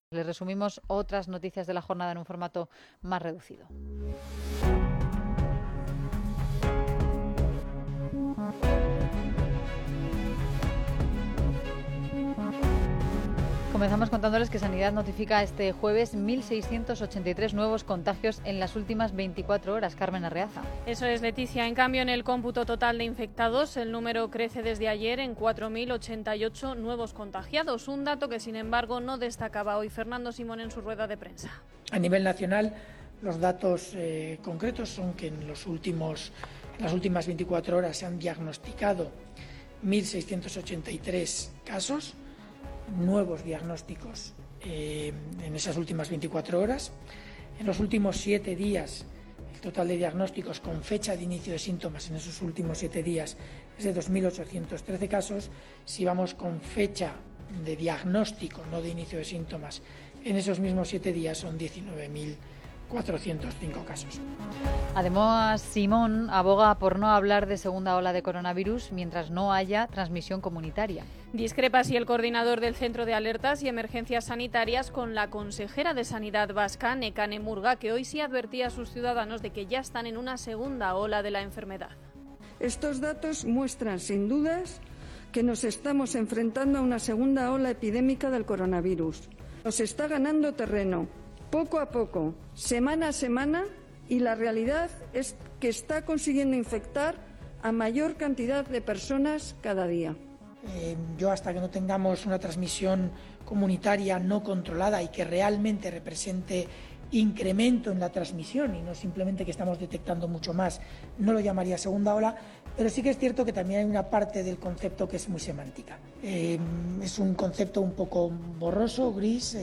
Les resumimos otras noticias de la jornada en un formato más reducido. Comenzamos contándoles que Sanidad notifica este jueves 1.683 nuevos contagios en las últimas 24 horas. Carmen Arreaza. Eso es, Leticia. En cambio, en el cómputo total de infectados, el número crece desde ayer en 4.088 nuevos contagiados. Un dato que, sin embargo, no destacaba hoy Fernando Simón en su rueda de prensa. A nivel nacional, los datos concretos son que en las últimas 24 horas se han diagnosticado 1.683 casos, nuevos diagnósticos en esas últimas 24 horas. En los últimos 7 días, el total de diagnósticos con fecha de inicio de síntomas en esos últimos 7 días es de 2.813 casos. Si vamos con fecha de diagnóstico, no de inicio de síntomas, en esos mismos 7 días son 19.405 casos. Además, Simón aboga por no hablar de segunda ola de coronavirus mientras no haya transmisión comunitaria. Discrepa así el coordinador del Centro de Alertas y Emergencias Sanitarias con la consejera de Sanidad vasca, Nekane Murga, que hoy sí advertía a sus ciudadanos de que ya están en una segunda ola de la enfermedad. Estos datos muestran sin dudas que nos estamos enfrentando a una segunda ola epidémica del coronavirus. Nos está ganando terreno, poco a poco, semana a semana, y la realidad es que está consiguiendo infectar a mayor cantidad de personas cada día. Yo, hasta que no tengamos una transmisión comunitaria no controlada y que realmente represente incremento en la transmisión y no simplemente que estamos detectando mucho más, no lo llamaría segunda ola, pero sí que es cierto que también hay una parte del concepto que es muy semántica. Es un concepto un poco borroso, gris.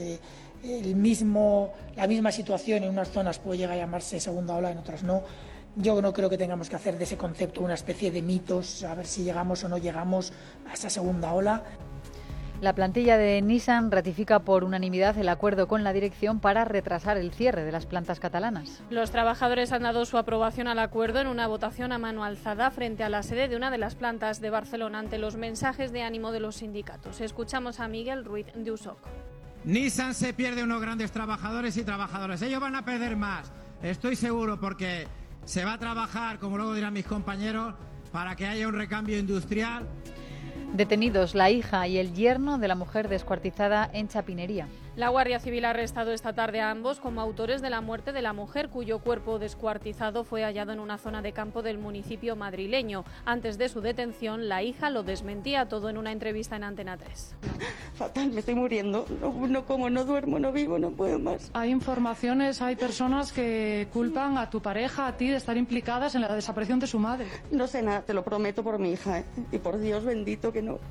La misma situación en unas zonas puede llegar a llamarse segunda ola, en otras no. Yo no creo que tengamos que hacer de ese concepto una especie de mitos, a ver si llegamos o no llegamos a esa segunda ola. La plantilla de Nissan ratifica por unanimidad el acuerdo con la dirección para retrasar el cierre de las plantas catalanas. Los trabajadores han dado su aprobación al acuerdo en una votación a mano alzada frente a la sede de una de las plantas de Barcelona ante los mensajes de ánimo de los sindicatos. Escuchamos a Miguel Ruiz de Usoc. Nissan se pierde unos grandes trabajadores y trabajadoras. Ellos van a perder más, estoy seguro, porque se va a trabajar, como luego dirán mis compañeros, para que haya un recambio industrial. Detenidos la hija y el yerno de la mujer descuartizada en Chapinería. La Guardia Civil ha arrestado esta tarde a ambos como autores de la muerte de la mujer cuyo cuerpo descuartizado fue hallado en una zona de campo del municipio madrileño. Antes de su detención, la hija lo desmentía todo en una entrevista en Antena 3. Fatal, me estoy muriendo. No como, no duermo, no vivo, no puedo más. Hay informaciones, hay personas que culpan a tu pareja, a ti, de estar implicadas en la desaparición de su madre. No sé nada, te lo prometo por mi hija, ¿eh? Y por Dios bendito que no.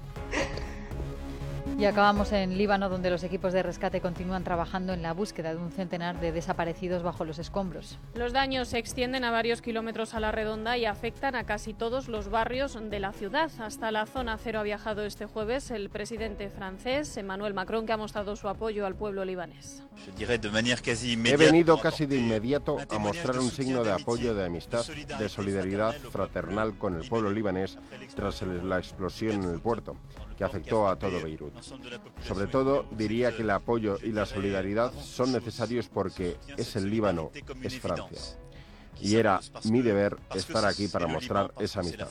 Y acabamos en Líbano, donde los equipos de rescate continúan trabajando en la búsqueda de un centenar de desaparecidos bajo los escombros. Los daños se extienden a varios kilómetros a la redonda y afectan a casi todos los barrios de la ciudad. Hasta la zona cero ha viajado este jueves el presidente francés, Emmanuel Macron, que ha mostrado su apoyo al pueblo libanés. He venido casi de inmediato a mostrar un signo de apoyo, de amistad, de solidaridad fraternal con el pueblo libanés tras la explosión en el puerto, que afectó a todo Beirut. Sobre todo, diría que el apoyo y la solidaridad son necesarios porque es el Líbano, es Francia. Y era mi deber estar aquí para mostrar esa amistad.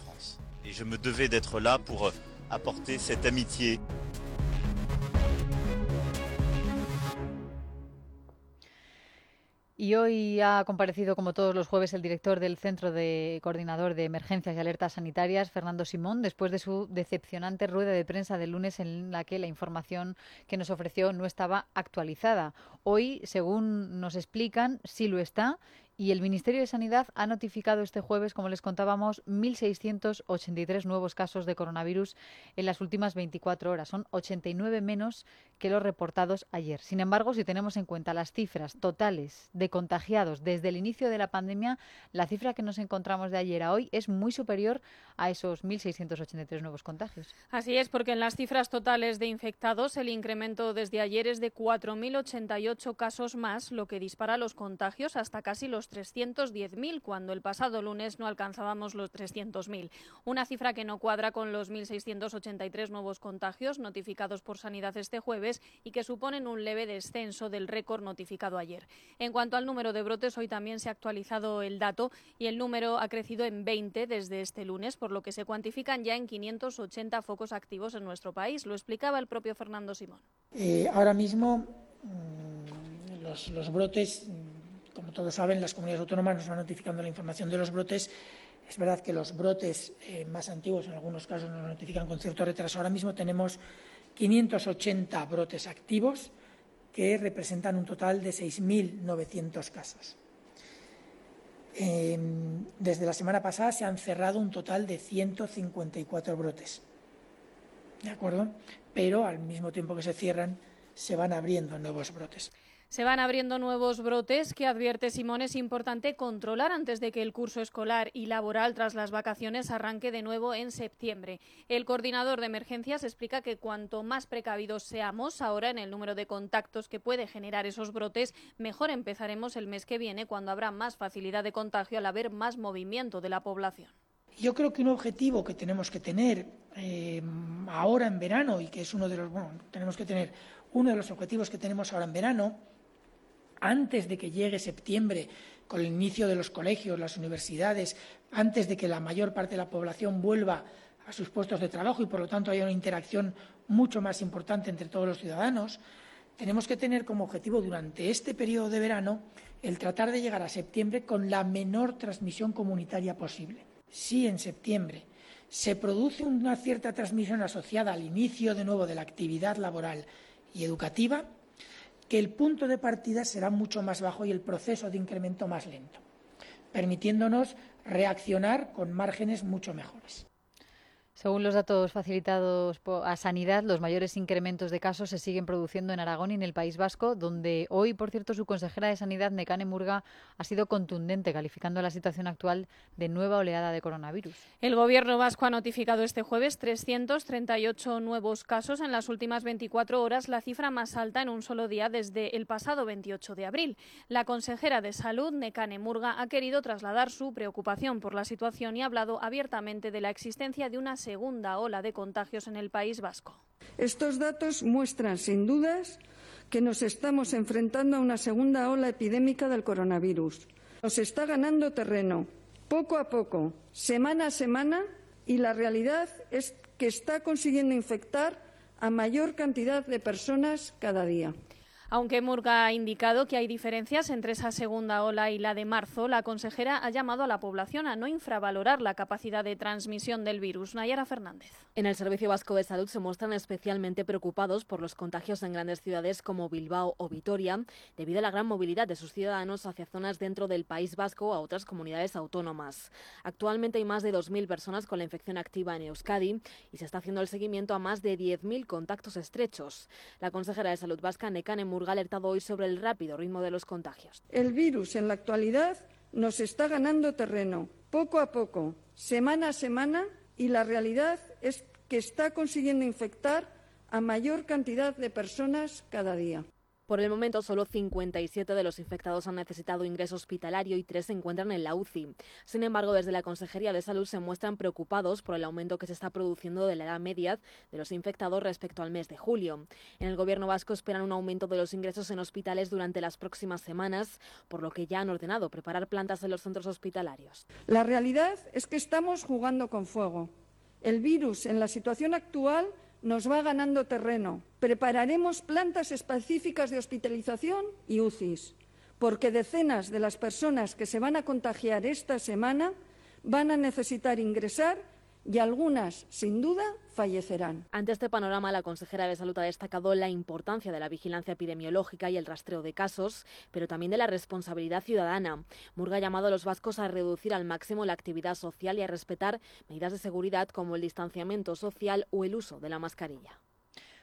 Y hoy ha comparecido, como todos los jueves, el director del Centro de Coordinador de Emergencias y Alertas Sanitarias, Fernando Simón, después de su decepcionante rueda de prensa del lunes en la que la información que nos ofreció no estaba actualizada. Hoy, según nos explican, sí lo está. Y el Ministerio de Sanidad ha notificado este jueves, como les contábamos, 1.683 nuevos casos de coronavirus en las últimas 24 horas. Son 89 menos que los reportados ayer. Sin embargo, si tenemos en cuenta las cifras totales de contagiados desde el inicio de la pandemia, la cifra que nos encontramos de ayer a hoy es muy superior a esos 1.683 nuevos contagios. Así es, porque en las cifras totales de infectados el incremento desde ayer es de 4.088 casos más, lo que dispara los contagios hasta casi los los 310.000, cuando el pasado lunes no alcanzábamos los 300.000. Una cifra que no cuadra con los 1.683 nuevos contagios notificados por Sanidad este jueves y que suponen un leve descenso del récord notificado ayer. En cuanto al número de brotes, hoy también se ha actualizado el dato y el número ha crecido en 20 desde este lunes, por lo que se cuantifican ya en 580 focos activos en nuestro país. Lo explicaba el propio Fernando Simón. Ahora mismo los brotes, como todos saben, las comunidades autónomas nos van notificando la información de los brotes. Es verdad que los brotes más antiguos en algunos casos nos notifican con cierto retraso. Ahora mismo tenemos 580 brotes activos que representan un total de 6.900 casos. Desde la semana pasada se han cerrado un total de 154 brotes. ¿De acuerdo? Pero al mismo tiempo que se cierran, se van abriendo nuevos brotes. Se van abriendo nuevos brotes que, advierte Simón, es importante controlar antes de que el curso escolar y laboral tras las vacaciones arranque de nuevo en septiembre. El coordinador de emergencias explica que cuanto más precavidos seamos ahora en el número de contactos que puede generar esos brotes, mejor empezaremos el mes que viene, cuando habrá más facilidad de contagio al haber más movimiento de la población. Yo creo que un objetivo que tenemos que tener ahora en verano, y que es uno de los objetivos que tenemos ahora en verano, antes de que llegue septiembre, con el inicio de los colegios, las universidades, antes de que la mayor parte de la población vuelva a sus puestos de trabajo y, por lo tanto, haya una interacción mucho más importante entre todos los ciudadanos, tenemos que tener como objetivo durante este periodo de verano el tratar de llegar a septiembre con la menor transmisión comunitaria posible. Si en septiembre se produce una cierta transmisión asociada al inicio de nuevo de la actividad laboral y educativa, que el punto de partida será mucho más bajo y el proceso de incremento más lento, permitiéndonos reaccionar con márgenes mucho mejores. Según los datos facilitados a Sanidad, los mayores incrementos de casos se siguen produciendo en Aragón y en el País Vasco, donde hoy, por cierto, su consejera de Sanidad, Nekane Murga, ha sido contundente, calificando la situación actual de nueva oleada de coronavirus. El Gobierno vasco ha notificado este jueves 338 nuevos casos en las últimas 24 horas, la cifra más alta en un solo día desde el pasado 28 de abril. La consejera de Salud, Nekane Murga, ha querido trasladar su preocupación por la situación y ha hablado abiertamente de la existencia de una segunda ola de contagios en el País Vasco. Estos datos muestran, sin dudas, que nos estamos enfrentando a una segunda ola epidémica del coronavirus. Nos está ganando terreno, poco a poco, semana a semana, y la realidad es que está consiguiendo infectar a mayor cantidad de personas cada día. Aunque Murga ha indicado que hay diferencias entre esa segunda ola y la de marzo, la consejera ha llamado a la población a no infravalorar la capacidad de transmisión del virus. Nayara Fernández. En el Servicio Vasco de Salud se muestran especialmente preocupados por los contagios en grandes ciudades como Bilbao o Vitoria, debido a la gran movilidad de sus ciudadanos hacia zonas dentro del País Vasco o a otras comunidades autónomas. Actualmente hay más de 2.000 personas con la infección activa en Euskadi y se está haciendo el seguimiento a más de 10.000 contactos estrechos. La consejera de Salud vasca, Nekane Murga, ha alertado hoy sobre el rápido ritmo de los contagios. El virus en la actualidad nos está ganando terreno, poco a poco, semana a semana, y la realidad es que está consiguiendo infectar a mayor cantidad de personas cada día. Por el momento, solo 57 de los infectados han necesitado ingreso hospitalario y 3 se encuentran en la UCI. Sin embargo, desde la Consejería de Salud se muestran preocupados por el aumento que se está produciendo de la edad media de los infectados respecto al mes de julio. En el Gobierno vasco esperan un aumento de los ingresos en hospitales durante las próximas semanas, por lo que ya han ordenado preparar plantas en los centros hospitalarios. La realidad es que estamos jugando con fuego. El virus, en la situación actual, nos va ganando terreno. Prepararemos plantas específicas de hospitalización y UCIs, porque decenas de las personas que se van a contagiar esta semana van a necesitar ingresar y algunas, sin duda, fallecerán. Ante este panorama, la consejera de Salud ha destacado la importancia de la vigilancia epidemiológica y el rastreo de casos, pero también de la responsabilidad ciudadana. Murga ha llamado a los vascos a reducir al máximo la actividad social y a respetar medidas de seguridad como el distanciamiento social o el uso de la mascarilla.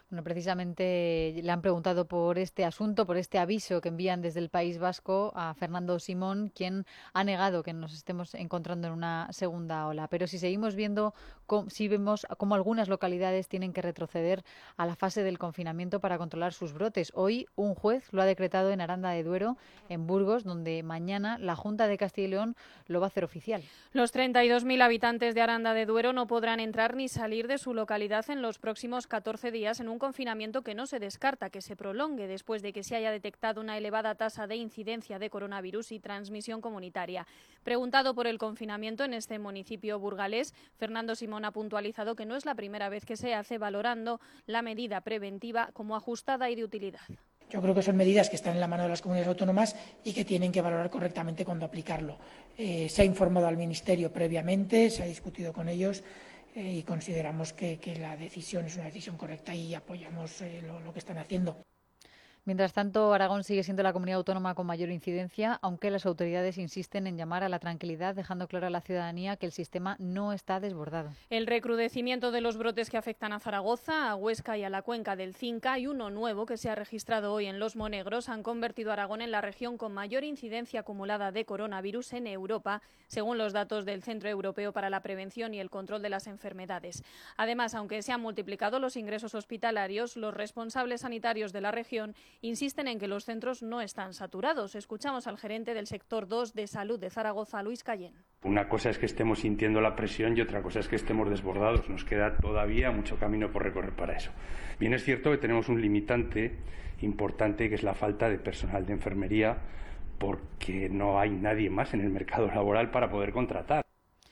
Bueno, precisamente le han preguntado por este asunto, por este aviso que envían desde el País Vasco a Fernando Simón, quien ha negado que nos estemos encontrando en una segunda ola. Pero si seguimos viendo, si vemos cómo algunas localidades tienen que retroceder a la fase del confinamiento para controlar sus brotes. Hoy un juez lo ha decretado en Aranda de Duero, en Burgos, donde mañana la Junta de Castilla y León lo va a hacer oficial. Los 32.000 habitantes de Aranda de Duero no podrán entrar ni salir de su localidad en los próximos 14 días en un confinamiento que no se descarta que se prolongue después de que se haya detectado una elevada tasa de incidencia de coronavirus y transmisión comunitaria. Preguntado por el confinamiento en este municipio burgalés, Fernando Simón ha puntualizado que no es la primera vez que se hace, valorando la medida preventiva como ajustada y de utilidad. Yo creo que son medidas que están en la mano de las comunidades autónomas y que tienen que valorar correctamente cuando aplicarlo. Se ha informado al Ministerio previamente, se ha discutido con ellos y consideramos que la decisión es una decisión correcta y apoyamos lo que están haciendo. Mientras tanto, Aragón sigue siendo la comunidad autónoma con mayor incidencia, aunque las autoridades insisten en llamar a la tranquilidad, dejando claro a la ciudadanía que el sistema no está desbordado. El recrudecimiento de los brotes que afectan a Zaragoza, a Huesca y a la cuenca del Cinca, y uno nuevo que se ha registrado hoy en Los Monegros, han convertido a Aragón en la región con mayor incidencia acumulada de coronavirus en Europa, según los datos del Centro Europeo para la Prevención y el Control de las Enfermedades. Además, aunque se han multiplicado los ingresos hospitalarios, los responsables sanitarios de la región insisten en que los centros no están saturados. Escuchamos al gerente del sector 2 de salud de Zaragoza, Luis Cayén. Una cosa es que estemos sintiendo la presión y otra cosa es que estemos desbordados. Nos queda todavía mucho camino por recorrer para eso. Bien es cierto que tenemos un limitante importante, que es la falta de personal de enfermería, porque no hay nadie más en el mercado laboral para poder contratar.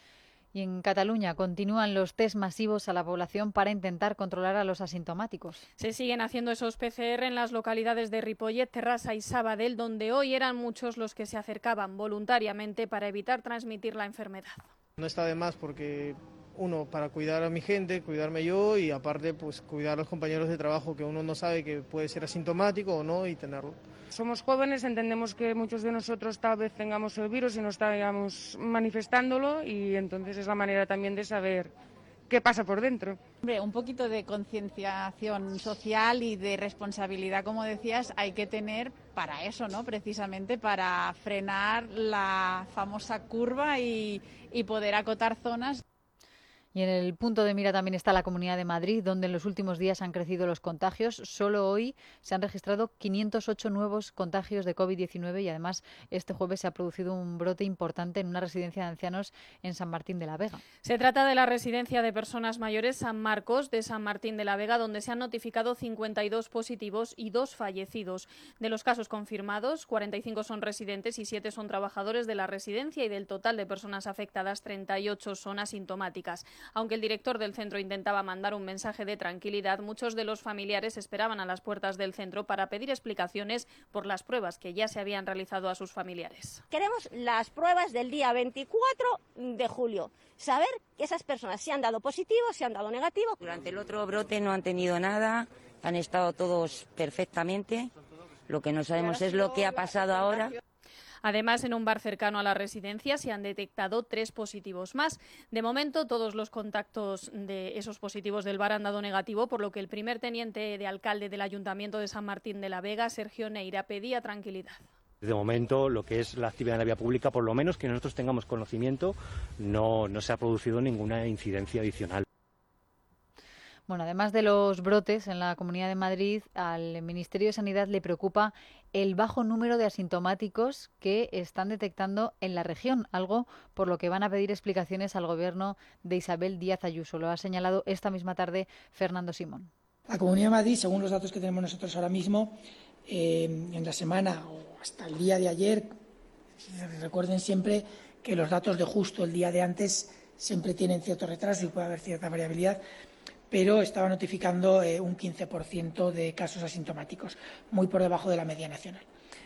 Y en Cataluña continúan los test masivos a la población para intentar controlar a los asintomáticos. Se siguen haciendo esos PCR en las localidades de Ripollet, Terrassa y Sabadell, donde hoy eran muchos los que se acercaban voluntariamente para evitar transmitir la enfermedad. No está de más porque, uno, para cuidar a mi gente, cuidarme yo y aparte pues cuidar a los compañeros de trabajo, que uno no sabe que puede ser asintomático o no y tenerlo. Somos jóvenes, entendemos que muchos de nosotros tal vez tengamos el virus y no estamos manifestándolo, y entonces es la manera también de saber qué pasa por dentro. Hombre, un poquito de concienciación social y de responsabilidad, como decías, hay que tener para eso, ¿no? Precisamente para frenar la famosa curva y poder acotar zonas. Y en el punto de mira también está la Comunidad de Madrid, donde en los últimos días han crecido los contagios. Solo hoy se han registrado 508 nuevos contagios de COVID-19 y además este jueves se ha producido un brote importante en una residencia de ancianos en San Martín de la Vega. Se trata de la residencia de personas mayores San Marcos de San Martín de la Vega, donde se han notificado 52 positivos y 2 fallecidos. De los casos confirmados, 45 son residentes y 7 son trabajadores de la residencia, y del total de personas afectadas, 38 son asintomáticas. Aunque el director del centro intentaba mandar un mensaje de tranquilidad, muchos de los familiares esperaban a las puertas del centro para pedir explicaciones por las pruebas que ya se habían realizado a sus familiares. Queremos las pruebas del día 24 de julio, saber que esas personas se han dado positivo, se han dado negativo. Durante el otro brote no han tenido nada, han estado todos perfectamente. Lo que no sabemos es lo que ha pasado ahora. Además, en un bar cercano a la residencia se han detectado 3 positivos más. De momento, todos los contactos de esos positivos del bar han dado negativo, por lo que el primer teniente de alcalde del Ayuntamiento de San Martín de la Vega, Sergio Neira, pedía tranquilidad. De momento, lo que es la actividad en la vía pública, por lo menos que nosotros tengamos conocimiento, no se ha producido ninguna incidencia adicional. Bueno, además de los brotes en la Comunidad de Madrid, al Ministerio de Sanidad le preocupa el bajo número de asintomáticos que están detectando en la región, algo por lo que van a pedir explicaciones al Gobierno de Isabel Díaz Ayuso. Lo ha señalado esta misma tarde Fernando Simón. La Comunidad de Madrid, según los datos que tenemos nosotros ahora mismo, en la semana o hasta el día de ayer, recuerden siempre que los datos de justo el día de antes siempre tienen cierto retraso y puede haber cierta variabilidad, pero estaba notificando un 15% de casos asintomáticos, muy por debajo de la media nacional.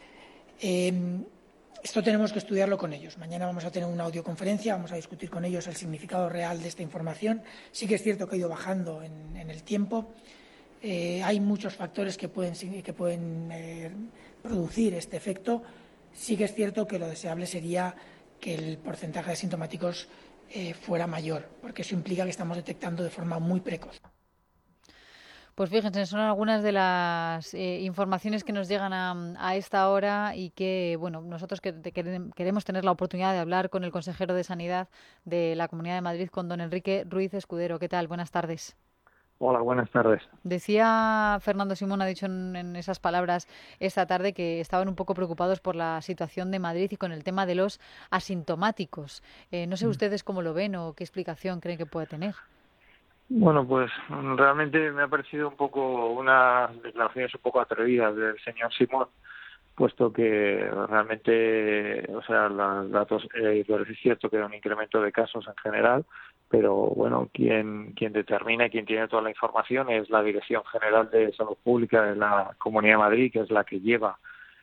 Esto tenemos que estudiarlo con ellos. Mañana vamos a tener una audioconferencia, vamos a discutir con ellos el significado real de esta información. Sí que es cierto que ha ido bajando en el tiempo. Hay muchos factores que pueden producir este efecto. Sí que es cierto que lo deseable sería que el porcentaje de asintomáticos fuera mayor, porque eso implica que estamos detectando de forma muy precoz. Pues fíjense, son algunas de las informaciones que nos llegan a esta hora y que, bueno, nosotros queremos tener la oportunidad de hablar con el consejero de Sanidad de la Comunidad de Madrid, con don Enrique Ruiz Escudero. ¿Qué tal? Buenas tardes. Hola, buenas tardes. Decía Fernando Simón, ha dicho en esas palabras esta tarde, que estaban un poco preocupados por la situación de Madrid y con el tema de los asintomáticos. No sé ustedes cómo lo ven o qué explicación creen que puede tener. Bueno, pues realmente me ha parecido un poco unas declaraciones un poco atrevidas del señor Simón, puesto que realmente, o sea, los datos, es cierto que hay un incremento de casos en general, pero bueno, quien determina y quien tiene toda la información es la Dirección General de Salud Pública de la Comunidad de Madrid, que es la que lleva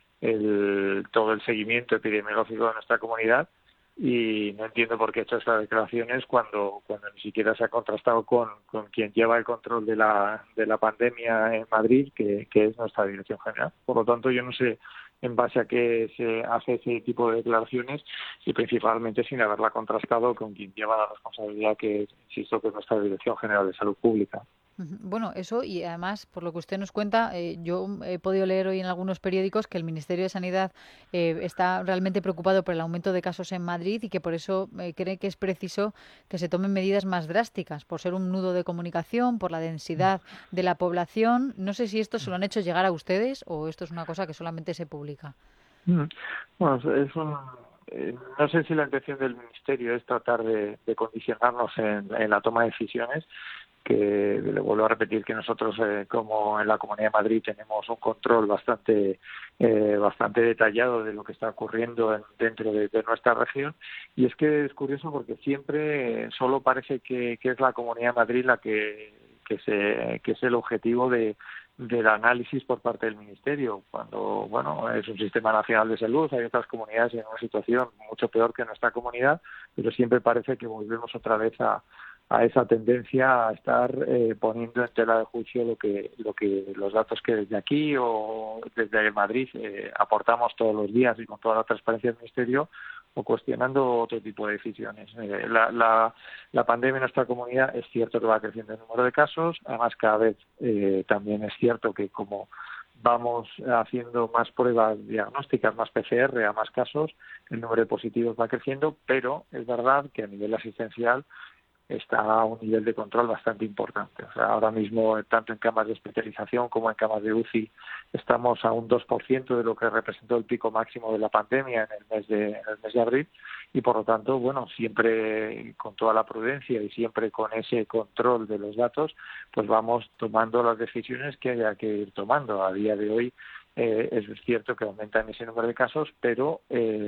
todo el seguimiento epidemiológico de nuestra comunidad. Y no entiendo por qué ha hecho estas declaraciones cuando ni siquiera se ha contrastado con quien lleva el control de la pandemia en Madrid, que es nuestra Dirección General. Por lo tanto, yo no sé en base a qué se hace ese tipo de declaraciones y principalmente sin haberla contrastado con quien lleva la responsabilidad, que insisto que es nuestra Dirección General de Salud Pública. Bueno, eso, y además, por lo que usted nos cuenta, yo he podido leer hoy en algunos periódicos que el Ministerio de Sanidad está realmente preocupado por el aumento de casos en Madrid y que por eso cree que es preciso que se tomen medidas más drásticas, por ser un nudo de comunicación, por la densidad de la población. No sé si esto se lo han hecho llegar a ustedes o esto es una cosa que solamente se publica. Bueno, no sé si la intención del Ministerio es tratar de condicionarnos en la toma de decisiones, que le vuelvo a repetir que nosotros como en la Comunidad de Madrid tenemos un control bastante detallado de lo que está ocurriendo dentro de nuestra región, y es que es curioso porque siempre solo parece que es la Comunidad de Madrid la que es el objetivo del análisis por parte del Ministerio, cuando bueno, es un sistema nacional de salud, hay otras comunidades en una situación mucho peor que nuestra comunidad, pero siempre parece que volvemos otra vez a esa tendencia a estar poniendo en tela de juicio lo que los datos que desde aquí o desde Madrid aportamos todos los días y con toda la transparencia del Ministerio, o cuestionando otro tipo de decisiones. La pandemia en nuestra comunidad es cierto que va creciendo el número de casos, además cada vez también es cierto que como vamos haciendo más pruebas diagnósticas, más PCR a más casos, el número de positivos va creciendo, pero es verdad que a nivel asistencial está a un nivel de control bastante importante. O sea, ahora mismo, tanto en camas de hospitalización como en camas de UCI, estamos a un 2% de lo que representó el pico máximo de la pandemia en el mes de abril, y por lo tanto, bueno, siempre con toda la prudencia y siempre con ese control de los datos, pues vamos tomando las decisiones que haya que ir tomando. A día de hoy es cierto que aumentan ese número de casos, pero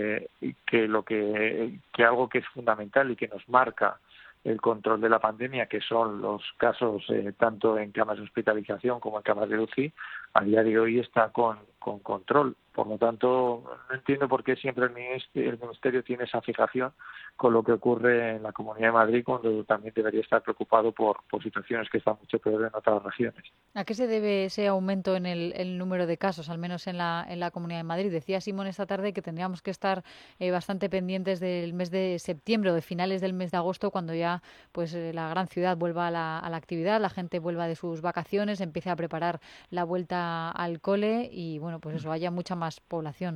que algo que es fundamental y que nos marca el control de la pandemia, que son los casos tanto en camas de hospitalización como en camas de UCI, a día de hoy está con control. Por lo tanto, no entiendo por qué siempre el Ministerio tiene esa fijación con lo que ocurre en la Comunidad de Madrid, cuando también debería estar preocupado por situaciones que están mucho peor en otras regiones. ¿A qué se debe ese aumento en el número de casos, al menos en la Comunidad de Madrid? Decía Simón esta tarde que tendríamos que estar bastante pendientes del mes de septiembre o de finales del mes de agosto, cuando ya pues la gran ciudad vuelva a la actividad, la gente vuelva de sus vacaciones, empiece a preparar la vuelta al cole y bueno, pues eso, haya mucha más población.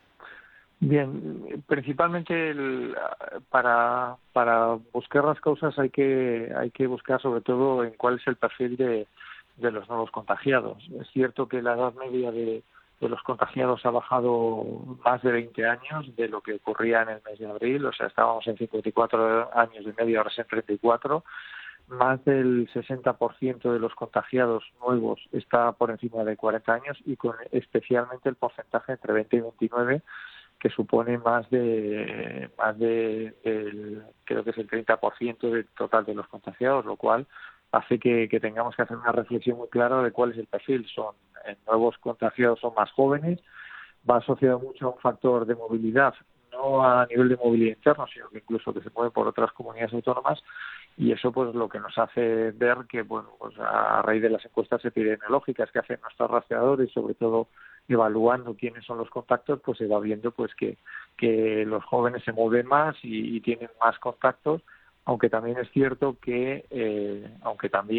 Bien, principalmente para buscar las causas hay que buscar sobre todo en cuál es el perfil de los nuevos contagiados. Es cierto que la edad media de los contagiados ha bajado más de 20 años de lo que ocurría en el mes de abril, o sea, estábamos en 54 años de media, ahora es en 34. Más del 60% de los contagiados nuevos está por encima de 40 años, y con especialmente el porcentaje entre 20 y 29, que supone más de creo que es el 30% del total de los contagiados, lo cual hace que tengamos que hacer una reflexión muy clara de cuál es el perfil. Son nuevos contagiados, son más jóvenes, va asociado mucho a un factor de movilidad, no a nivel de movilidad interna, sino que incluso que se mueve por otras comunidades autónomas, y eso pues lo que nos hace ver que, bueno, pues a raíz de las encuestas epidemiológicas que hacen nuestros rastreadores, sobre todo evaluando quiénes son los contactos, pues se va viendo pues que los jóvenes se mueven más y tienen más contactos, aunque también es cierto que aunque también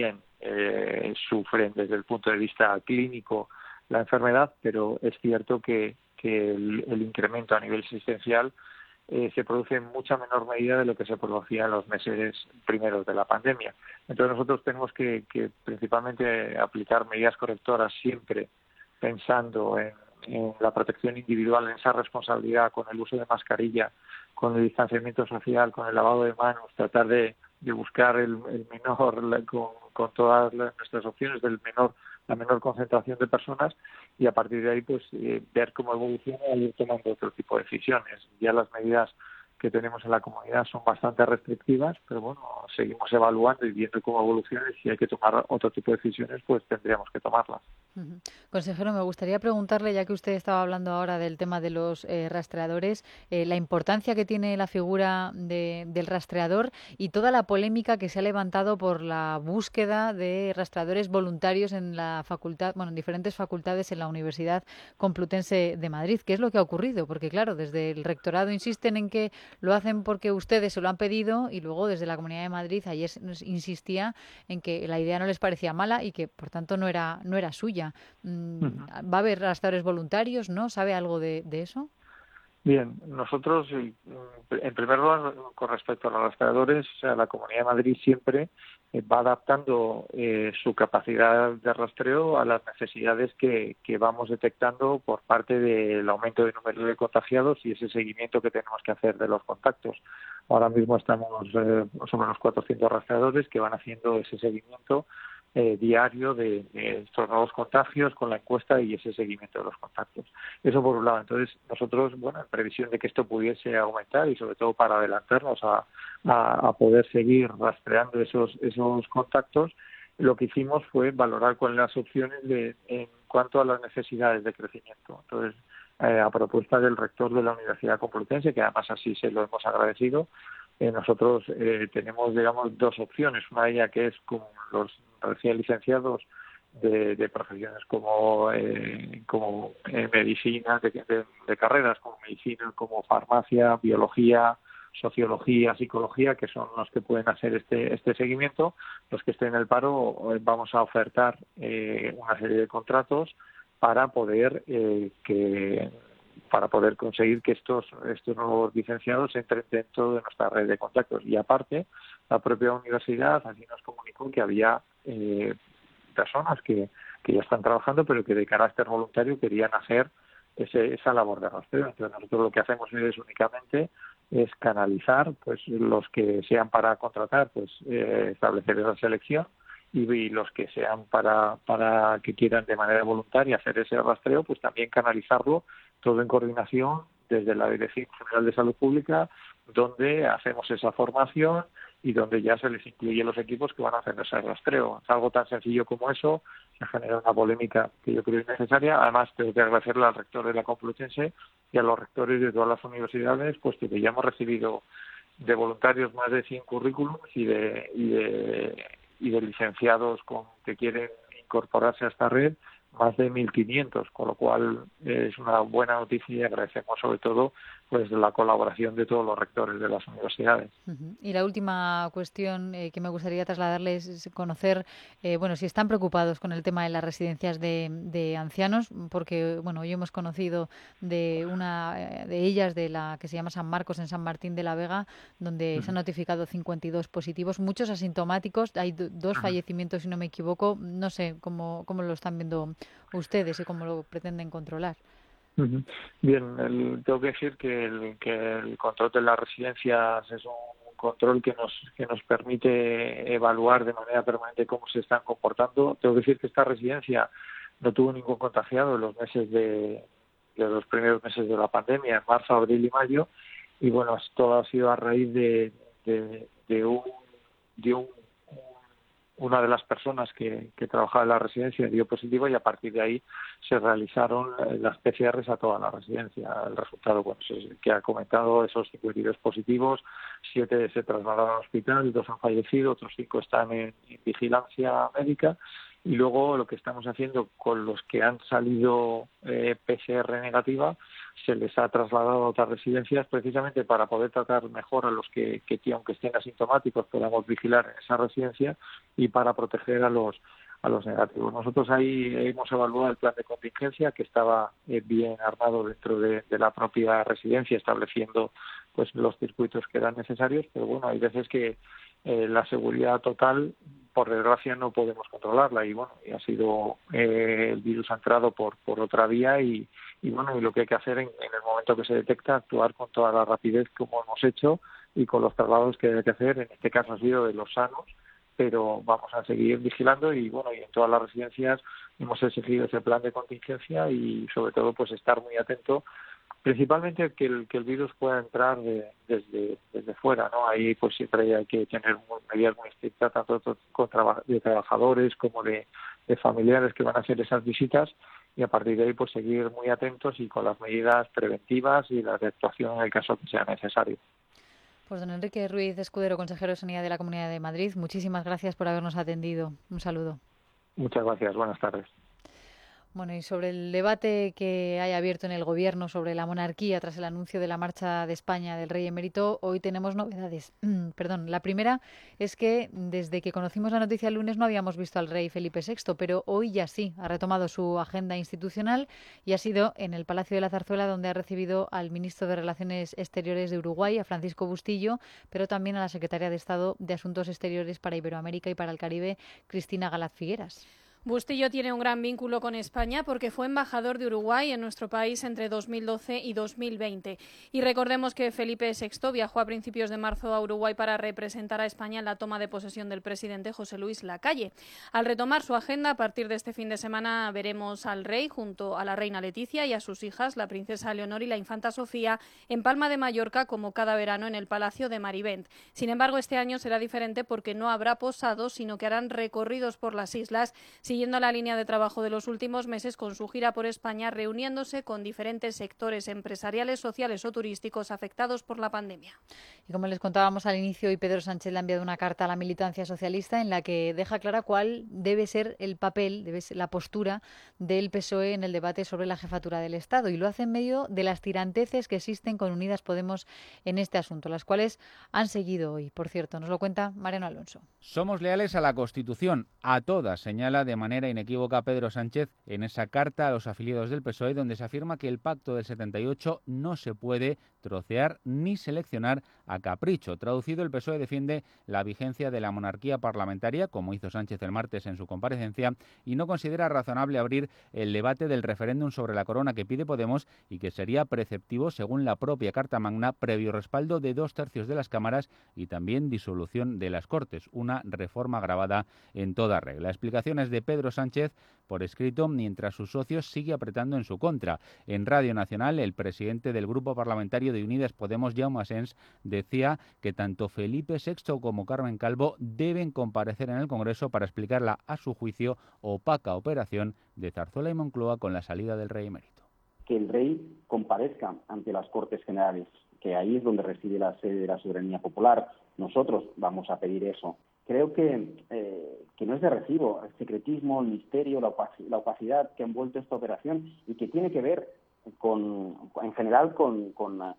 sufren desde el punto de vista clínico la enfermedad, pero es cierto que el incremento a nivel existencial se produce en mucha menor medida de lo que se producía en los meses primeros de la pandemia. Entonces nosotros tenemos que principalmente aplicar medidas correctoras siempre pensando en la protección individual, en esa responsabilidad, con el uso de mascarilla, con el distanciamiento social, con el lavado de manos, tratar de buscar el menor, con todas nuestras opciones, la menor concentración de personas, y a partir de ahí pues ver cómo evoluciona y ir tomando otro tipo de decisiones. Ya las medidas que tenemos en la comunidad son bastante restrictivas, pero bueno, seguimos evaluando y viendo cómo evoluciona, y si hay que tomar otro tipo de decisiones, pues tendríamos que tomarlas. Consejero, me gustaría preguntarle, ya que usted estaba hablando ahora del tema de los rastreadores, la importancia que tiene la figura del rastreador y toda la polémica que se ha levantado por la búsqueda de rastreadores voluntarios en la facultad, en diferentes facultades en la Universidad Complutense de Madrid. ¿Qué es lo que ha ocurrido? Porque claro, desde el rectorado insisten en que lo hacen porque ustedes se lo han pedido, y luego desde la Comunidad de Madrid ayer insistía en que la idea no les parecía mala y que por tanto no era suya. ¿Va a haber rastreadores voluntarios? ¿No? ¿Sabe algo de eso? Bien, nosotros, en primer lugar, con respecto a los rastreadores, la Comunidad de Madrid siempre va adaptando su capacidad de rastreo a las necesidades que vamos detectando por parte del aumento de número de contagiados y ese seguimiento que tenemos que hacer de los contactos. Ahora mismo estamos sobre los 400 rastreadores que van haciendo ese seguimiento diario de estos nuevos contagios con la encuesta y ese seguimiento de los contactos. Eso por un lado. Entonces nosotros, en previsión de que esto pudiese aumentar y sobre todo para adelantarnos a poder seguir rastreando esos contactos, lo que hicimos fue valorar cuáles las opciones en cuanto a las necesidades de crecimiento. Entonces, a propuesta del rector de la Universidad Complutense, que además así se lo hemos agradecido, nosotros tenemos, dos opciones. Una de ellas que es con los recién licenciados de profesiones como medicina, de carreras como medicina, como farmacia, biología, sociología, psicología, que son los que pueden hacer este seguimiento. Los que estén en el paro vamos a ofertar una serie de contratos para poder conseguir que estos nuevos licenciados entren dentro de nuestra red de contactos. Y aparte, la propia universidad así nos comunicó que había personas que ya están trabajando, pero que de carácter voluntario querían hacer esa labor de rastreo. Entonces nosotros lo que hacemos únicamente es canalizar los que sean para contratar, establecer esa selección, y los que sean para que quieran de manera voluntaria hacer ese rastreo, pues también canalizarlo todo en coordinación desde la Dirección General de Salud Pública, donde hacemos esa formación y donde ya se les incluye los equipos que van a hacer ese rastreo. Es algo tan sencillo como eso, se genera una polémica que yo creo innecesaria. Además, tengo que agradecerle al rector de la Complutense y a los rectores de todas las universidades, puesto que ya hemos recibido de voluntarios más de 100 currículums y de licenciados que quieren incorporarse a esta red más de 1.500, con lo cual es una buena noticia y agradecemos sobre todo la colaboración de todos los rectores de las universidades. Y la última cuestión que me gustaría trasladarles es conocer, si están preocupados con el tema de las residencias de ancianos, porque hoy hemos conocido de una de ellas, de la que se llama San Marcos en San Martín de la Vega, donde se han notificado 52 positivos, muchos asintomáticos, hay 2 fallecimientos si no me equivoco. No sé cómo lo están viendo ustedes y cómo lo pretenden controlar. Bien, tengo que decir que el control de las residencias es un control que nos permite evaluar de manera permanente cómo se están comportando. Tengo que decir que esta residencia no tuvo ningún contagiado en los meses de los primeros meses de la pandemia, en marzo, abril y mayo, y todo ha sido a raíz de una de las personas que trabajaba en la residencia dio positivo, y a partir de ahí se realizaron las PCRs a toda la residencia. El resultado que ha comentado, esos 52 positivos, 7 se trasladaron al hospital, 2 han fallecido, otros 5 están en vigilancia médica, y luego lo que estamos haciendo con los que han salido PCR negativa, se les ha trasladado a otras residencias precisamente para poder tratar mejor a los que aunque estén asintomáticos, podamos vigilar en esa residencia y para proteger a los negativos. Nosotros ahí hemos evaluado el plan de contingencia, que estaba bien armado dentro de la propia residencia, estableciendo pues los circuitos que eran necesarios, pero bueno, hay veces que la seguridad total, por desgracia, no podemos controlarla y bueno, y ha sido el virus ha entrado por otra vía y bueno, y lo que hay que hacer en el momento que se detecta, actuar con toda la rapidez como hemos hecho y con los traslados que hay que hacer. En este caso ha sido de los sanos, pero vamos a seguir vigilando y bueno, y en todas las residencias hemos exigido ese plan de contingencia y sobre todo pues estar muy atento, principalmente que el virus pueda entrar desde fuera, ¿no? Ahí pues siempre hay que tener medidas muy estrictas, tanto de trabajadores como de familiares que van a hacer esas visitas, y a partir de ahí pues seguir muy atentos y con las medidas preventivas y las de actuación en el caso que sea necesario. Pues don Enrique Ruiz Escudero, consejero de Sanidad de la Comunidad de Madrid, muchísimas gracias por habernos atendido. Un saludo. Muchas gracias, buenas tardes. Bueno, y sobre el debate que hay abierto en el Gobierno sobre la monarquía tras el anuncio de la marcha de España del rey emérito, hoy tenemos novedades. La primera es que desde que conocimos la noticia el lunes no habíamos visto al rey Felipe VI, pero hoy ya sí, ha retomado su agenda institucional y ha sido en el Palacio de la Zarzuela donde ha recibido al ministro de Relaciones Exteriores de Uruguay, a Francisco Bustillo, pero también a la secretaria de Estado de Asuntos Exteriores para Iberoamérica y para el Caribe, Cristina Galaz Figueras. Bustillo tiene un gran vínculo con España porque fue embajador de Uruguay en nuestro país entre 2012 y 2020. Y recordemos que Felipe VI viajó a principios de marzo a Uruguay para representar a España en la toma de posesión del presidente José Luis Lacalle. Al retomar su agenda, a partir de este fin de semana veremos al rey junto a la reina Leticia y a sus hijas, la princesa Leonor y la infanta Sofía, en Palma de Mallorca como cada verano en el Palacio de Marivent. Sin embargo, este año será diferente porque no habrá posados, sino que harán recorridos por las islas, siguiendo la línea de trabajo de los últimos meses con su gira por España, reuniéndose con diferentes sectores empresariales, sociales o turísticos afectados por la pandemia. Y como les contábamos al inicio, hoy Pedro Sánchez le ha enviado una carta a la militancia socialista en la que deja clara cuál debe ser el papel, debe ser la postura del PSOE en el debate sobre la jefatura del Estado, y lo hace en medio de las tiranteces que existen con Unidas Podemos en este asunto, las cuales han seguido hoy. Por cierto, nos lo cuenta Mariano Alonso. Somos leales a la Constitución, a todas, señala de manera inequívoca Pedro Sánchez en esa carta a los afiliados del PSOE, donde se afirma que el pacto del 78 no se puede trocear ni seleccionar a capricho. Traducido, el PSOE defiende la vigencia de la monarquía parlamentaria, como hizo Sánchez el martes en su comparecencia, y no considera razonable abrir el debate del referéndum sobre la corona que pide Podemos y que sería preceptivo, según la propia Carta Magna, previo respaldo de 2/3 de las cámaras y también disolución de las Cortes, una reforma grabada en toda regla. Explicaciones de Pedro Sánchez por escrito, mientras sus socios sigue apretando en su contra. En Radio Nacional, el presidente del Grupo Parlamentario de Unidas Podemos, Jaume Asens, decía que tanto Felipe VI como Carmen Calvo deben comparecer en el Congreso para explicar la, a su juicio, opaca operación de Zarzuela y Moncloa con la salida del rey emérito. Que el rey comparezca ante las Cortes Generales, que ahí es donde reside la sede de la soberanía popular. Nosotros vamos a pedir eso. Creo que no es de recibo el secretismo, el misterio, la opacidad que ha envuelto esta operación y que tiene que ver en general con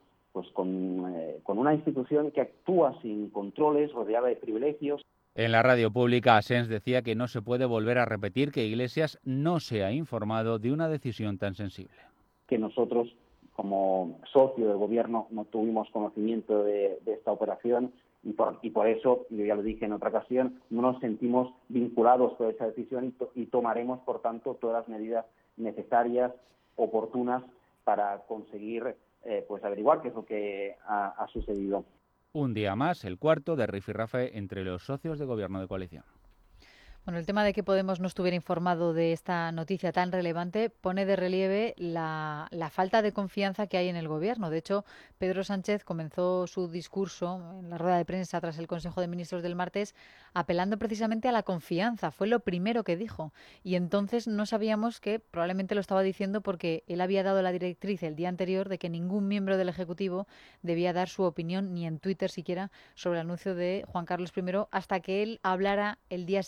una institución que actúa sin controles, rodeada de privilegios. En la radio pública, Asens decía que no se puede volver a repetir que Iglesias no se ha informado de una decisión tan sensible. Que nosotros, como socio del Gobierno, no tuvimos conocimiento de esta operación y por eso, yo ya lo dije en otra ocasión, no nos sentimos vinculados por esa decisión y tomaremos, por tanto, todas las medidas necesarias, oportunas, para conseguir averiguar qué es lo que ha sucedido. Un día más, el cuarto de rifirrafe entre los socios de gobierno de coalición. Bueno, el tema de que Podemos no estuviera informado de esta noticia tan relevante pone de relieve la falta de confianza que hay en el Gobierno. De hecho, Pedro Sánchez comenzó su discurso en la rueda de prensa tras el Consejo de Ministros del martes apelando precisamente a la confianza. Fue lo primero que dijo. Y entonces no sabíamos que probablemente lo estaba diciendo porque él había dado la directriz el día anterior de que ningún miembro del Ejecutivo debía dar su opinión, ni en Twitter siquiera, sobre el anuncio de Juan Carlos I hasta que él hablara el día siguiente,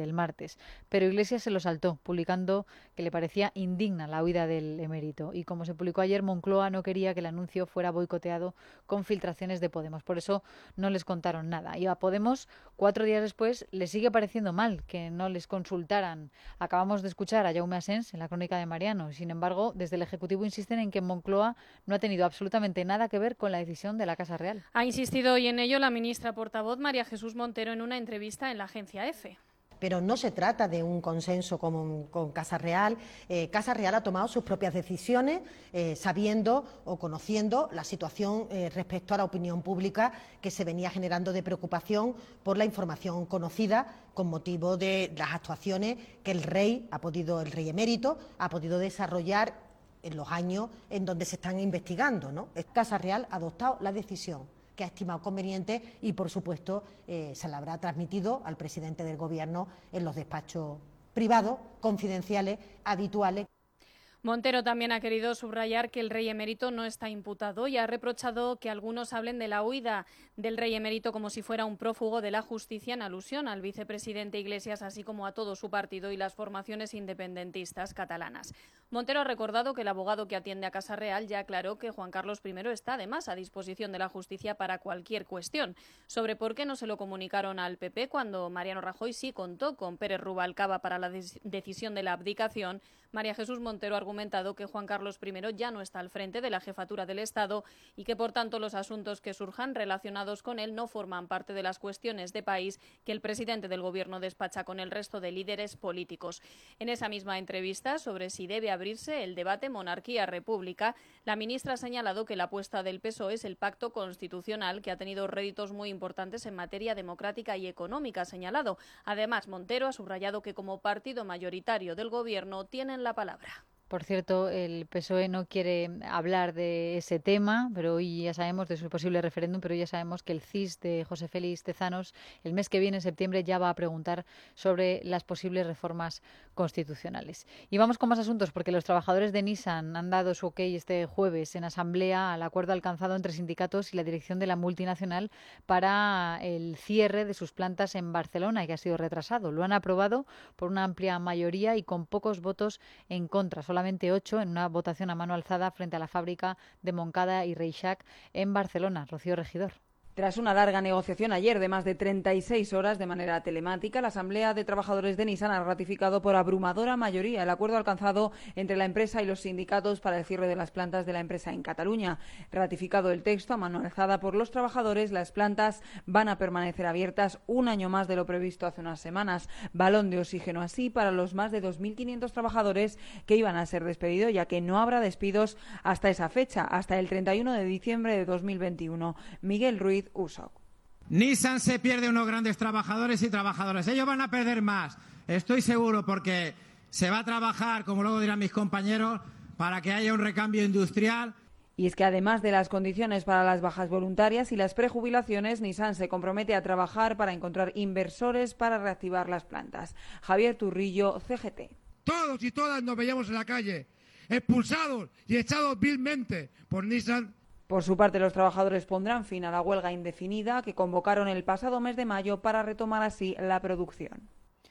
el martes. Pero Iglesias se lo saltó, publicando que le parecía indigna la huida del emérito. Y como se publicó ayer, Moncloa no quería que el anuncio fuera boicoteado con filtraciones de Podemos. Por eso no les contaron nada. Y a Podemos, 4 días después, le sigue pareciendo mal que no les consultaran. Acabamos de escuchar a Jaume Asens en la crónica de Mariano. Sin embargo, desde el Ejecutivo insisten en que Moncloa no ha tenido absolutamente nada que ver con la decisión de la Casa Real. Ha insistido hoy en ello la ministra portavoz María Jesús Montero en una entrevista en la agencia EFE. Pero no se trata de un consenso con Casa Real. Casa Real ha tomado sus propias decisiones sabiendo o conociendo la situación respecto a la opinión pública que se venía generando de preocupación por la información conocida con motivo de las actuaciones que el rey emérito ha podido desarrollar en los años en donde se están investigando, ¿no? Casa Real ha adoptado la decisión que ha estimado conveniente y, por supuesto, se la habrá transmitido al presidente del Gobierno en los despachos privados, confidenciales, habituales. Montero también ha querido subrayar que el rey emérito no está imputado y ha reprochado que algunos hablen de la huida del rey emérito como si fuera un prófugo de la justicia, en alusión al vicepresidente Iglesias, así como a todo su partido y las formaciones independentistas catalanas. Montero ha recordado que el abogado que atiende a Casa Real ya aclaró que Juan Carlos I está además a disposición de la justicia para cualquier cuestión. Sobre por qué no se lo comunicaron al PP cuando Mariano Rajoy sí contó con Pérez Rubalcaba para la decisión de la abdicación, María Jesús Montero ha argumentado que Juan Carlos I ya no está al frente de la jefatura del Estado y que, por tanto, los asuntos que surjan relacionados con él no forman parte de las cuestiones de país que el presidente del Gobierno despacha con el resto de líderes políticos. En esa misma entrevista, sobre si debe abrirse el debate monarquía-república, la ministra ha señalado que la apuesta del PSOE es el pacto constitucional, que ha tenido réditos muy importantes en materia democrática y económica, ha señalado. Además, Montero ha subrayado que como partido mayoritario del Gobierno tienen la palabra. Por cierto, el PSOE no quiere hablar de ese tema, pero hoy ya sabemos de su posible referéndum, pero ya sabemos que el CIS de José Félix Tezanos el mes que viene, en septiembre, ya va a preguntar sobre las posibles reformas constitucionales. Y vamos con más asuntos, porque los trabajadores de Nissan han dado su ok este jueves en asamblea al acuerdo alcanzado entre sindicatos y la dirección de la multinacional para el cierre de sus plantas en Barcelona, y que ha sido retrasado. Lo han aprobado por una amplia mayoría y con pocos votos en contra, solamente 8 en una votación a mano alzada frente a la fábrica de Moncada y Reixac en Barcelona. Rocío Regidor. Tras una larga negociación ayer de más de 36 horas de manera telemática, la Asamblea de Trabajadores de Nissan ha ratificado por abrumadora mayoría el acuerdo alcanzado entre la empresa y los sindicatos para el cierre de las plantas de la empresa en Cataluña. Ratificado el texto a mano alzada por los trabajadores, las plantas van a permanecer abiertas un año más de lo previsto hace unas semanas. Balón de oxígeno así para los más de 2.500 trabajadores que iban a ser despedidos, ya que no habrá despidos hasta esa fecha, hasta el 31 de diciembre de 2021. Miguel Ruiz, USOC. Nissan se pierde unos grandes trabajadores y trabajadoras. Ellos van a perder más, estoy seguro, porque se va a trabajar, como luego dirán mis compañeros, para que haya un recambio industrial. Y es que además de las condiciones para las bajas voluntarias y las prejubilaciones, Nissan se compromete a trabajar para encontrar inversores para reactivar las plantas. Javier Turrillo, CGT. Todos y todas nos veíamos en la calle, expulsados y echados vilmente por Nissan. Por su parte, los trabajadores pondrán fin a la huelga indefinida que convocaron el pasado mes de mayo para retomar así la producción.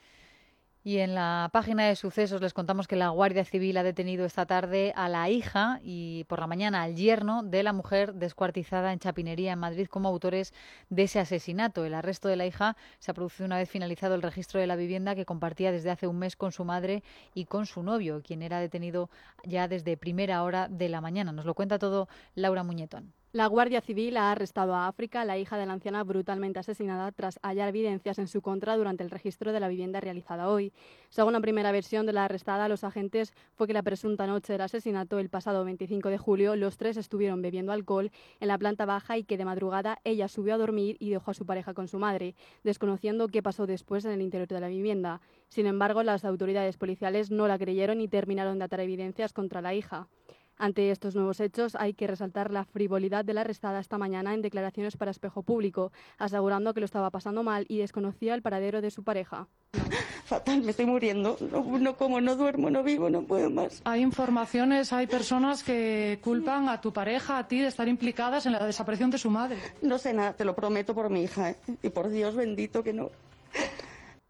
Y en la página de sucesos les contamos que la Guardia Civil ha detenido esta tarde a la hija y por la mañana al yerno de la mujer descuartizada en Chapinería, en Madrid, como autores de ese asesinato. El arresto de la hija se ha producido una vez finalizado el registro de la vivienda que compartía desde hace un mes con su madre y con su novio, quien era detenido ya desde primera hora de la mañana. Nos lo cuenta todo Laura Muñetón. La Guardia Civil ha arrestado a África, la hija de la anciana brutalmente asesinada, tras hallar evidencias en su contra durante el registro de la vivienda realizada hoy. Según la primera versión de la arrestada, los agentes fue que la presunta noche del asesinato, el pasado 25 de julio, los tres estuvieron bebiendo alcohol en la planta baja y que de madrugada ella subió a dormir y dejó a su pareja con su madre, desconociendo qué pasó después en el interior de la vivienda. Sin embargo, las autoridades policiales no la creyeron y terminaron de atar evidencias contra la hija. Ante estos nuevos hechos, hay que resaltar la frivolidad de la arrestada esta mañana en declaraciones para Espejo Público, asegurando que lo estaba pasando mal y desconocía el paradero de su pareja. Fatal, me estoy muriendo. No como, no duermo, no vivo, no puedo más. Hay informaciones, hay personas que culpan a tu pareja, a ti, de estar implicadas en la desaparición de su madre. No sé nada, te lo prometo por mi hija, y por Dios bendito que no.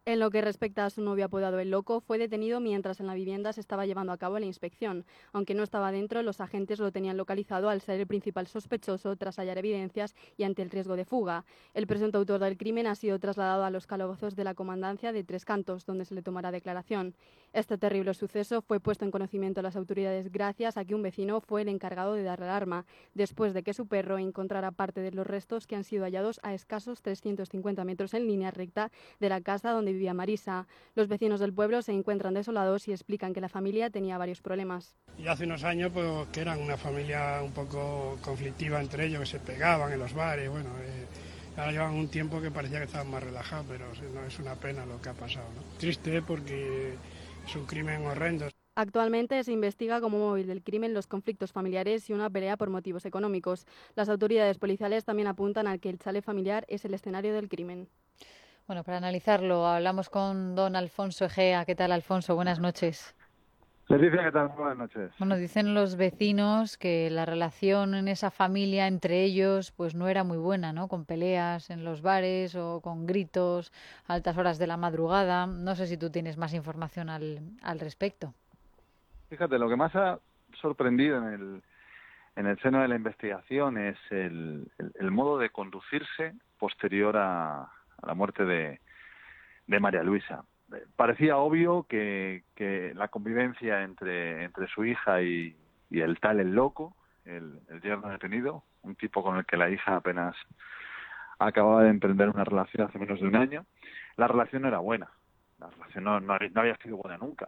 En lo que respecta a su novio apodado El Loco, fue detenido mientras en la vivienda se estaba llevando a cabo la inspección. Aunque no estaba dentro, los agentes lo tenían localizado al ser el principal sospechoso tras hallar evidencias y ante el riesgo de fuga. El presunto autor del crimen ha sido trasladado a los calabozos de la comandancia de Tres Cantos, donde se le tomará declaración. Este terrible suceso fue puesto en conocimiento de las autoridades gracias a que un vecino fue el encargado de dar la alarma, después de que su perro encontrara parte de los restos que han sido hallados a escasos 350 metros en línea recta de la casa donde vivía Marisa. Los vecinos del pueblo se encuentran desolados y explican que la familia tenía varios problemas. Y hace unos años pues que eran una familia un poco conflictiva entre ellos, que se pegaban en los bares, bueno, ahora llevan un tiempo que parecía que estaban más relajados, pero no, es una pena lo que ha pasado, ¿no? Triste porque es un crimen horrendo. Actualmente se investiga como móvil del crimen los conflictos familiares y una pelea por motivos económicos. Las autoridades policiales también apuntan a que el chalet familiar es el escenario del crimen. Bueno, para analizarlo, hablamos con don Alfonso Egea. ¿Qué tal, Alfonso? Buenas noches. Leticia, ¿qué tal? Buenas noches. Bueno, dicen los vecinos que la relación en esa familia entre ellos pues no era muy buena, ¿no? Con peleas en los bares o con gritos a altas horas de la madrugada. No sé si tú tienes más información al respecto. Fíjate, lo que más ha sorprendido en el seno de la investigación es el modo de conducirse posterior a la muerte de María Luisa. Parecía obvio que la convivencia entre su hija y el tal El Loco, el yerno detenido, un tipo con el que la hija apenas acababa de emprender una relación hace menos de un año, la relación no era buena. La relación no había sido buena nunca.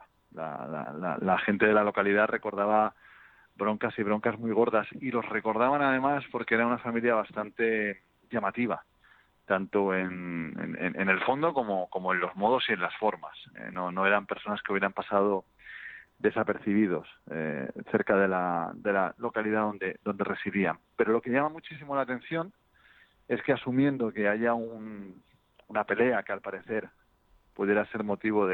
La gente de la localidad recordaba broncas y broncas muy gordas, y los recordaban además porque era una familia bastante llamativa, tanto en el fondo como en los modos y en las formas. No eran personas que hubieran pasado desapercibidos cerca de la localidad donde residían. Pero lo que llama muchísimo la atención es que, asumiendo que haya una pelea que al parecer pudiera ser motivo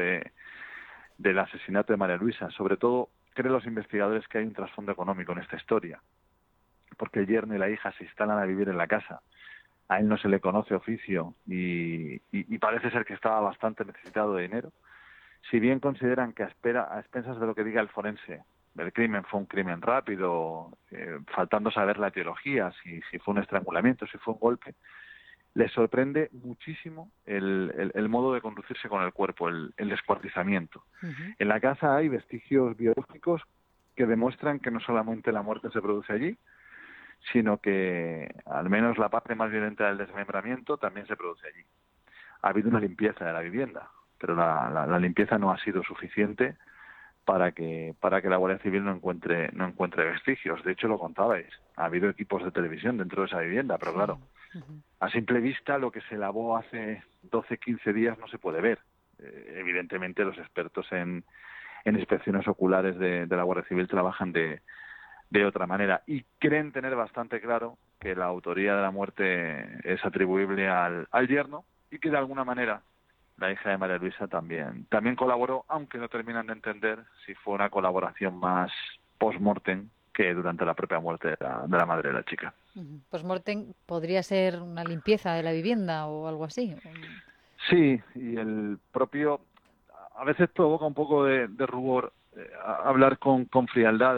del asesinato de María Luisa, sobre todo creen los investigadores que hay un trasfondo económico en esta historia, porque el yerno y la hija se instalan a vivir en la casa. A él no se le conoce oficio y parece ser que estaba bastante necesitado de dinero. Si bien consideran que a expensas de lo que diga el forense, el crimen fue un crimen rápido, faltando saber la etiología, si fue un estrangulamiento, si fue un golpe, les sorprende muchísimo el modo de conducirse con el cuerpo, el descuartizamiento. Uh-huh. En la casa hay vestigios biológicos que demuestran que no solamente la muerte se produce allí, sino que al menos la parte más violenta del desmembramiento también se produce allí. Ha habido una limpieza de la vivienda, pero la limpieza no ha sido suficiente para que la Guardia Civil no encuentre vestigios. De hecho, lo contabais, ha habido equipos de televisión dentro de esa vivienda, pero claro, a simple vista lo que se lavó hace 12, 15 días no se puede ver. Evidentemente los expertos en inspecciones oculares de la Guardia Civil trabajan de otra manera y creen tener bastante claro que la autoría de la muerte es atribuible al yerno, y que de alguna manera la hija de María Luisa también colaboró, aunque no terminan de entender si fue una colaboración más post-mortem que durante la propia muerte de la madre de la chica. Post-mortem podría ser una limpieza de la vivienda o algo así. Sí, y el propio... A veces provoca un poco de rubor hablar con frialdad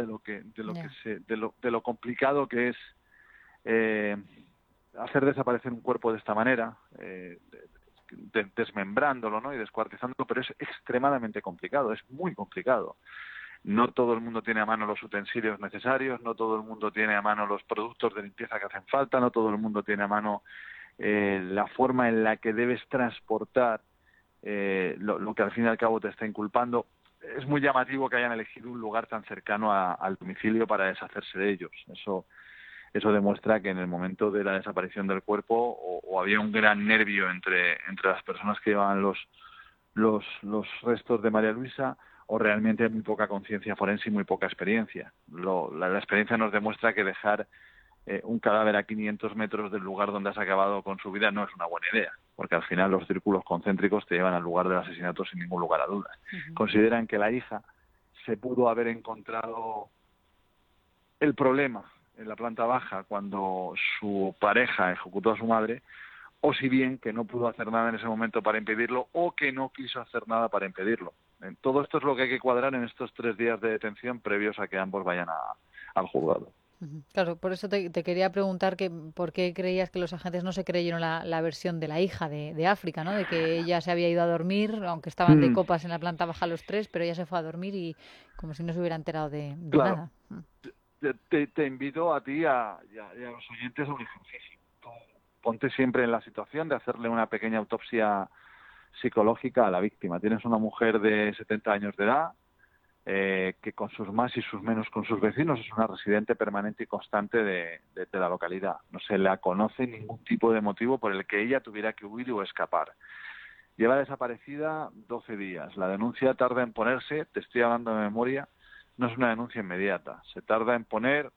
de lo complicado que es hacer desaparecer un cuerpo de esta manera, desmembrándolo, ¿no? Y descuartizándolo, pero es extremadamente complicado, es muy complicado. No todo el mundo tiene a mano los utensilios necesarios, no todo el mundo tiene a mano los productos de limpieza que hacen falta, no todo el mundo tiene a mano la forma en la que debes transportar lo que al fin y al cabo te está inculpando. Es muy llamativo que hayan elegido un lugar tan cercano al domicilio para deshacerse de ellos. Eso demuestra que en el momento de la desaparición del cuerpo o había un gran nervio entre las personas que llevaban los restos de María Luisa, o realmente hay muy poca conciencia forense y muy poca experiencia. La experiencia nos demuestra que dejar un cadáver a 500 metros del lugar donde has acabado con su vida no es una buena idea, porque al final los círculos concéntricos te llevan al lugar del asesinato sin ningún lugar a dudas. Uh-huh. Consideran que la hija se pudo haber encontrado el problema en la planta baja cuando su pareja ejecutó a su madre, o si bien que no pudo hacer nada en ese momento para impedirlo o que no quiso hacer nada para impedirlo. Todo esto es lo que hay que cuadrar en estos 3 días de detención previos a que ambos vayan al juzgado. Claro, por eso te quería preguntar que por qué creías que los agentes no se creyeron la versión de la hija de África, ¿no? De que ella se había ido a dormir, aunque estaban de copas en la planta baja los 3, pero ella se fue a dormir y como si no se hubiera enterado de nada. Te invito a ti y a los oyentes a un ejercicio. Ponte siempre en la situación de hacerle una pequeña autopsia psicológica a la víctima. Tienes una mujer de 70 años de edad, que con sus más y sus menos con sus vecinos es una residente permanente y constante de la localidad. No se le conoce ningún tipo de motivo por el que ella tuviera que huir o escapar. Lleva desaparecida 12 días. La denuncia tarda en ponerse, te estoy hablando de memoria, no es una denuncia inmediata. Se tarda en poner,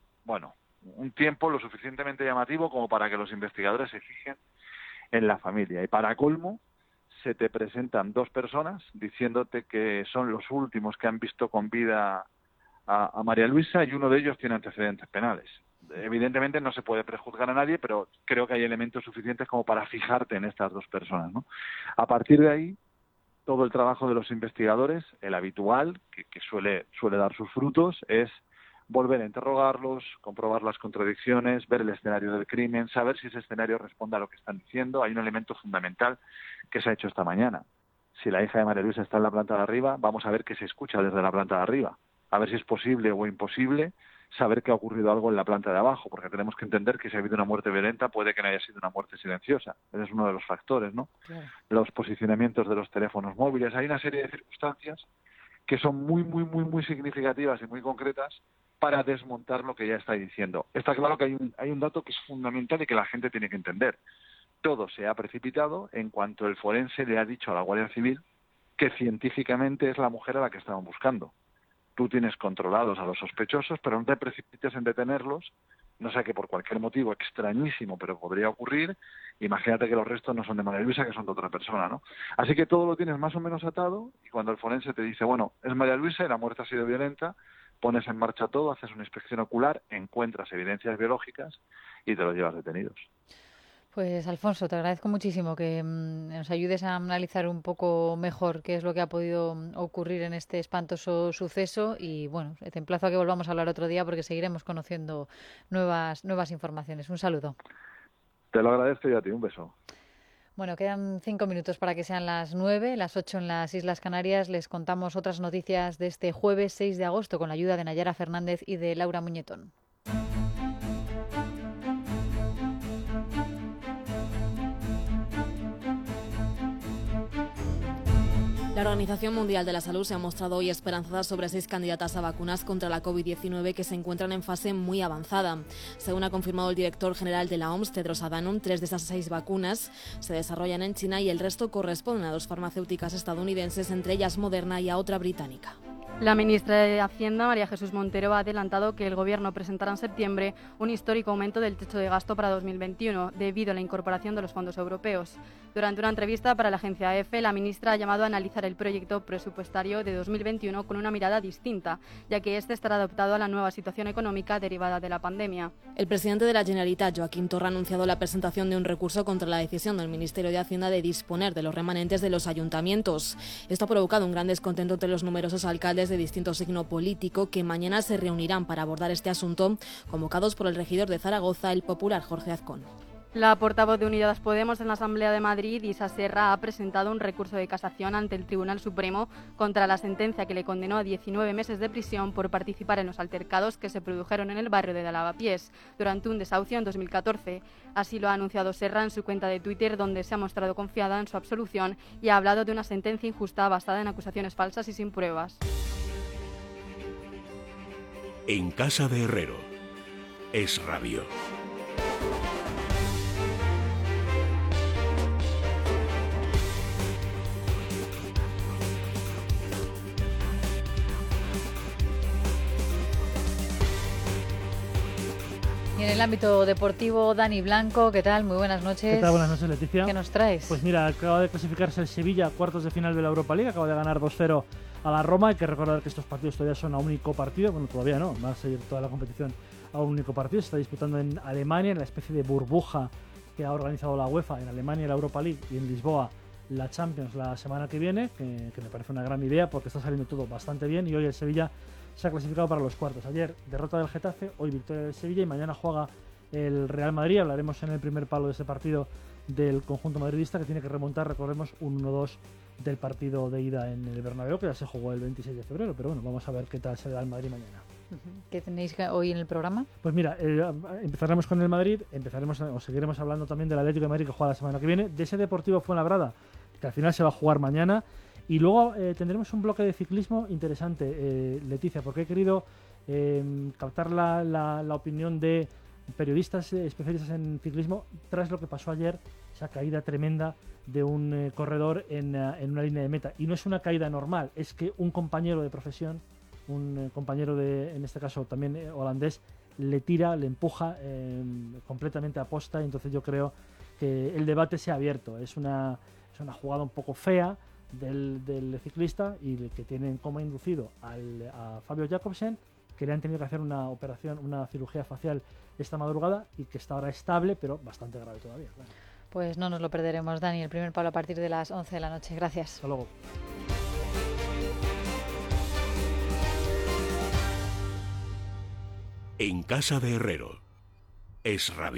un tiempo lo suficientemente llamativo como para que los investigadores se fijen en la familia. Y para colmo, se te presentan 2 personas diciéndote que son los últimos que han visto con vida a María Luisa y uno de ellos tiene antecedentes penales. Evidentemente no se puede prejuzgar a nadie, pero creo que hay elementos suficientes como para fijarte en estas 2 personas, ¿no? A partir de ahí, todo el trabajo de los investigadores, el habitual, que suele dar sus frutos, es volver a interrogarlos, comprobar las contradicciones, ver el escenario del crimen, saber si ese escenario responde a lo que están diciendo. Hay un elemento fundamental que se ha hecho esta mañana. Si la hija de María Luisa está en la planta de arriba, vamos a ver qué se escucha desde la planta de arriba. A ver si es posible o imposible saber que ha ocurrido algo en la planta de abajo, porque tenemos que entender que si ha habido una muerte violenta puede que no haya sido una muerte silenciosa. Ese es uno de los factores, ¿no? Claro. Los posicionamientos de los teléfonos móviles. Hay una serie de circunstancias que son muy, muy, muy, muy significativas y muy concretas para desmontar lo que ya está diciendo. Está claro que hay un dato que es fundamental y que la gente tiene que entender. Todo se ha precipitado en cuanto el forense le ha dicho a la Guardia Civil que científicamente es la mujer a la que estaban buscando. Tú tienes controlados a los sospechosos, pero no te precipites en detenerlos, no sea que por cualquier motivo extrañísimo, pero podría ocurrir, imagínate que los restos no son de María Luisa, que son de otra persona, ¿no? Así que todo lo tienes más o menos atado y cuando el forense te dice, es María Luisa y la muerte ha sido violenta, pones en marcha todo, haces una inspección ocular, encuentras evidencias biológicas y te los llevas detenidos. Pues Alfonso, te agradezco muchísimo que nos ayudes a analizar un poco mejor qué es lo que ha podido ocurrir en este espantoso suceso y te emplazo a que volvamos a hablar otro día porque seguiremos conociendo nuevas informaciones. Un saludo. Te lo agradezco y a ti, un beso. Quedan 5 minutos para que sean las 9, las 8 en las Islas Canarias. Les contamos otras noticias de este jueves 6 de agosto con la ayuda de Nayara Fernández y de Laura Muñetón. La Organización Mundial de la Salud se ha mostrado hoy esperanzada sobre 6 candidatas a vacunas contra la COVID-19 que se encuentran en fase muy avanzada. Según ha confirmado el director general de la OMS, Tedros Adhanom, 3 de esas 6 vacunas se desarrollan en China y el resto corresponden a 2 farmacéuticas estadounidenses, entre ellas Moderna y a otra británica. La ministra de Hacienda, María Jesús Montero, ha adelantado que el Gobierno presentará en septiembre un histórico aumento del techo de gasto para 2021, debido a la incorporación de los fondos europeos. Durante una entrevista para la agencia EFE, la ministra ha llamado a analizar el proyecto presupuestario de 2021 con una mirada distinta, ya que este estará adaptado a la nueva situación económica derivada de la pandemia. El presidente de la Generalitat, Joaquim Torra, ha anunciado la presentación de un recurso contra la decisión del Ministerio de Hacienda de disponer de los remanentes de los ayuntamientos. Esto ha provocado un gran descontento entre los numerosos alcaldes de distinto signo político que mañana se reunirán para abordar este asunto, convocados por el regidor de Zaragoza, el popular Jorge Azcón. La portavoz de Unidas Podemos en la Asamblea de Madrid, Isa Serra, ha presentado un recurso de casación ante el Tribunal Supremo contra la sentencia que le condenó a 19 meses de prisión por participar en los altercados que se produjeron en el barrio de Lavapiés durante un desahucio en 2014. Así lo ha anunciado Serra en su cuenta de Twitter, donde se ha mostrado confiada en su absolución y ha hablado de una sentencia injusta basada en acusaciones falsas y sin pruebas. En casa de Herrero, Es Radio. Y en el ámbito deportivo, Dani Blanco, ¿qué tal? Muy buenas noches. ¿Qué tal? Buenas noches, Leticia. ¿Qué nos traes? Pues mira, acaba de clasificarse el Sevilla a cuartos de final de la Europa League, acaba de ganar 2-0 a la Roma. Hay que recordar que estos partidos todavía son a un único partido, bueno, todavía no, va a seguir toda la competición a un único partido. Se está disputando en Alemania, en la especie de burbuja que ha organizado la UEFA en Alemania la Europa League y en Lisboa la Champions la semana que viene, que me parece una gran idea porque está saliendo todo bastante bien y hoy el Sevilla se ha clasificado para los cuartos. Ayer derrota del Getafe, hoy victoria del Sevilla y mañana juega el Real Madrid. Hablaremos en el primer palo de ese partido del conjunto madridista que tiene que remontar, recordemos, un 1-2 del partido de ida en el Bernabéu, que ya se jugó el 26 de febrero, pero bueno, vamos a ver qué tal se da el Madrid mañana. ¿Qué tenéis hoy en el programa? Pues mira, empezaremos con el Madrid, seguiremos hablando también del Atlético de Madrid que juega la semana que viene, de ese Deportivo Fuenlabrada, que al final se va a jugar mañana, y luego tendremos un bloque de ciclismo interesante, Leticia, porque he querido captar la opinión de periodistas especialistas en ciclismo tras lo que pasó ayer, esa caída tremenda de un corredor en una línea de meta. Y no es una caída normal, es que un compañero de profesión, un compañero en este caso también holandés, le tira, le empuja completamente a posta, y entonces yo creo que el debate se ha abierto. Es una jugada un poco fea del ciclista y que tienen como inducido a Fabio Jacobsen, que le han tenido que hacer una operación, una cirugía facial esta madrugada y que está ahora estable, pero bastante grave todavía. Claro. Pues no nos lo perderemos, Dani. El primer palo a partir de las 11 de la noche. Gracias. Hasta luego. En casa de Herrero. Es rabia.